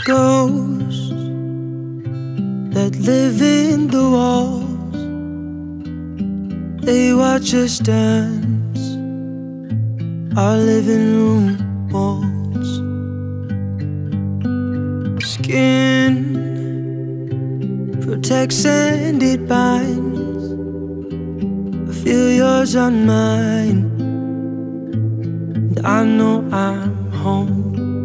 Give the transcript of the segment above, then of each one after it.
ghosts that live in the walls, they watch us dance, our living room walls. Skin protects and it binds, I feel yours on mine, and I know I'm home.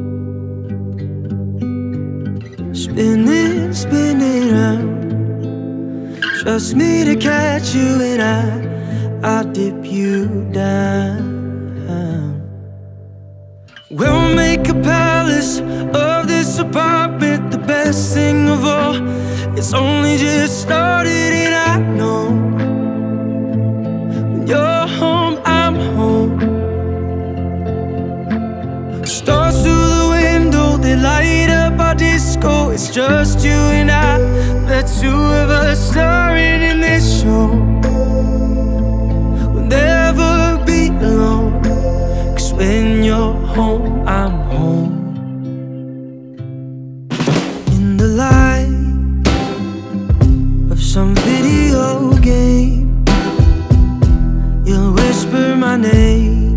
Spin it round, trust me to catch you, and I'll dip you down. We'll make a palace of this apartment, the best thing of all. It's only just started, and I know when you're home, I'm home. Stars through the window, they light up our disco. It's just you and I, the two of us starring in this show. We'll never be alone, 'cause when you're home, I'm home. In the light of some video game, you'll whisper my name,